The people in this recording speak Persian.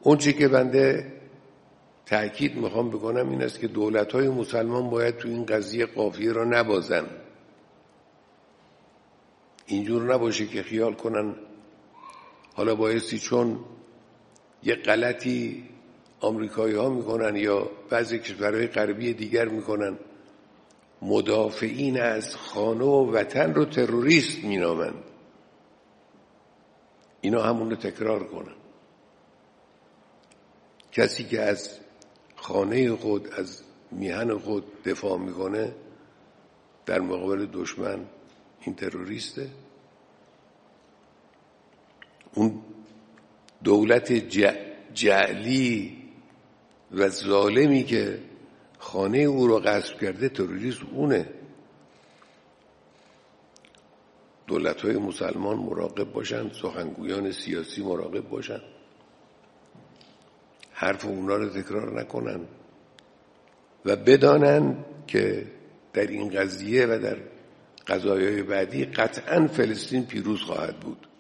اون چی که بنده تأکید میخوام بکنم این است که دولت‌های مسلمان باید تو این قضیه قافیه را نبازن. اینجور نباشه که خیال کنن حالا بایستی چون یه غلطی آمریکایی ها میکنن یا بعضی کشورهای غربی دیگر میکنن، مدافعین از خانه و وطن رو تروریست مینامن، اینا همون رو تکرار کنن. کسی که از خانه خود، از میهن خود دفاع میکنه در مقابل دشمن، این تروریسته. اون دولت جعلی و ظالمی که خانه او رو غصب کرده تروریست اونه. دولت‌های مسلمان مراقب باشن، سخنگویان سیاسی مراقب باشن، حرف اونا رو تکرار نکنن و بدانن که در این قضیه و در قضایای بعدی قطعاً فلسطین پیروز خواهد بود.